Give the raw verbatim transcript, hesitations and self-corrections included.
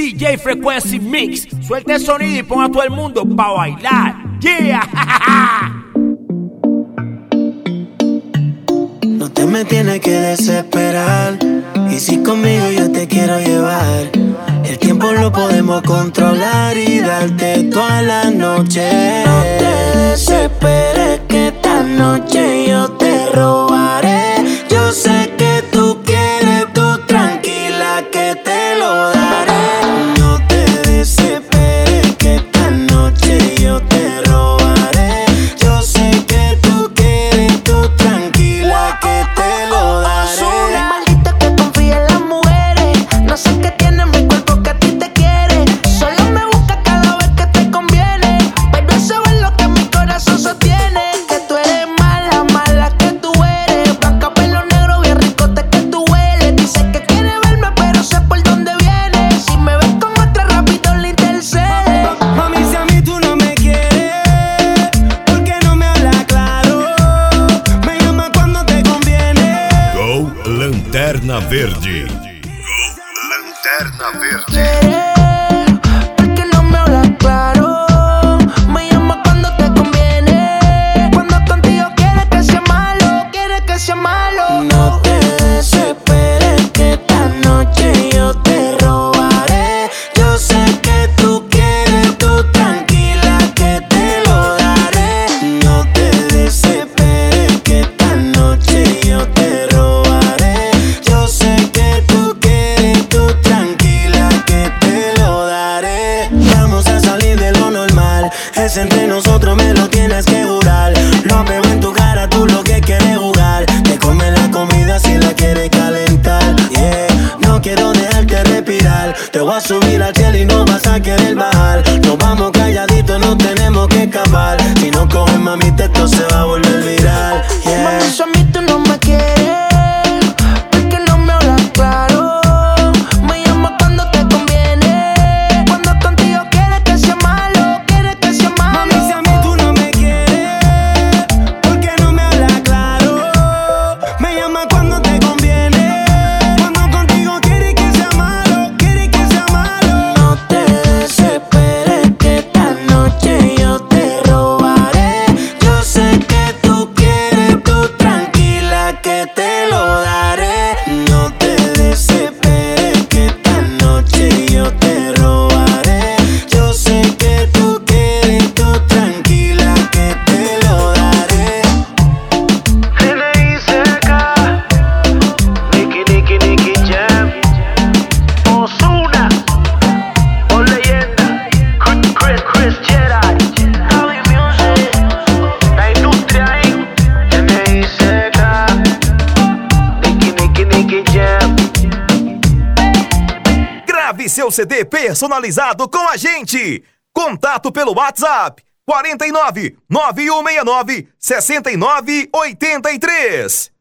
D J Frequency Mix. Suelta el sonido y ponga a todo el mundo pa' bailar. Yeah. No te me tienes que desesperar. Y si conmigo yo te quiero llevar, el tiempo lo podemos controlar y darte toda la noche. No te desesperes que esta noche yo te robaré. Yo sé que tú quieres, tú tranquila que te lo daré. No te desesperes que esta noche yo te robaré. Yo sé que tú quieres, tú tranquila que te lo daré. Maldita que confía en las mujeres. No sé qué tiene mi cuerpo que a ti te quiere. Solo me busca cada vez que te conviene. Pero eso es lo que mi corazón sostiene. Que tú eres mala, mala que tú eres. Blanca, pelo negro, bien ricote que tú hueles. Dice que quiere verme pero sé por dónde viene. Si me ves con otra rápido le intercede. Mami, si a mí tú no me quieres, ¿por qué no me hablas claro? Me llama cuando te conviene. Go Lanterna Verde. Go Lanterna Verde. Quieres, porque no me hablas claro. Me llama cuando te conviene. Cuando contigo quieres que sea malo, quieres que sea malo. No te desesperes que esta noche yo te robaré. Yo sé que tú quieres, tú tranquila que te lo daré. No te desesperes que esta noche yo te robaré. Yo sé que tú quieres, tú tranquila que te lo daré. Vamos a salir de lo normal, es entre nosotros, me lo tienes que jurar. Lo veo en tu cara, tú lo que quieres jugar. Te comes la comida si la quieres calentar. Yeah, no quiero dejarte respirar. Te voy a subir al cielo y no vas a querer bajar. Nos vamos calladitos, no tenemos que escapar. Si no coges mamita, esto se va a volver viral. Yeah. Mami, si a mí tú no me quieres, porque no me hablas claro. Me llama cuando te conviene. Cuando contigo quieres que sea malo, quieres que sea malo. Mami, si a mí tú no me quieres, ¿por qué no me hablas claro? Me llama cuando te conviene. Cuando contigo quieres que sea malo, quieres que sea malo. No te desesperes que esta noche yo te robaré. Yo sé que tú quieres, tú tranquila que te lo daré. No te desesperes que esta noche yo te robaré. Yo sé que tú quieres, tú tranquila que te lo daré. N I C K, Nicky, Nicky, Nicky Jam, Ozuna, o leyenda, Chris, Chris, Chris Jedi, Javi Music, la industria ahí, N I C K, Nicky, Nicky, Nicky Jam. Grave seu C D personalizado com a gente. Contato pelo WhatsApp quarenta e nove, nove um seis nove, sessenta e nove oitenta e três.